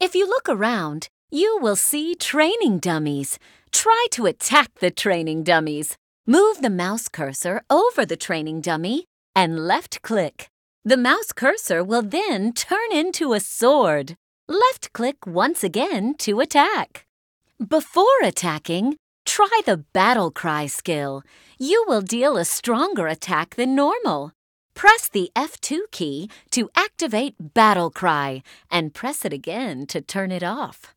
If you look around, you will see training dummies. Try to attack the training dummies. Move the mouse cursor over the training dummy and left-click. The mouse cursor will then turn into a sword. Left-click once again to attack. Before attacking, try the Battle Cry skill. You will deal a stronger attack than normal. Press the F2 key to activate Battle Cry and press it again to turn it off.